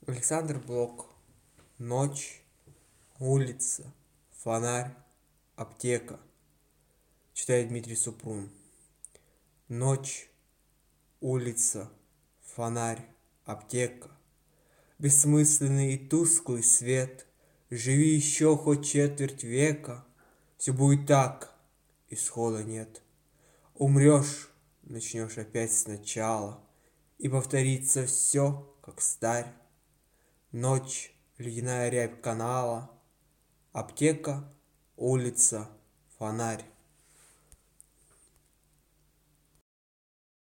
Александр Блок. Ночь, улица, фонарь, аптека. Читает Дмитрий Супрун. Ночь, улица, фонарь, аптека. Бессмысленный и тусклый свет. Живи еще хоть четверть века, все будет так, исхода нет. Умрешь, начнешь опять сначала, и повторится все, как старь. Ночь, ледяная рябь канала, аптека, улица, фонарь.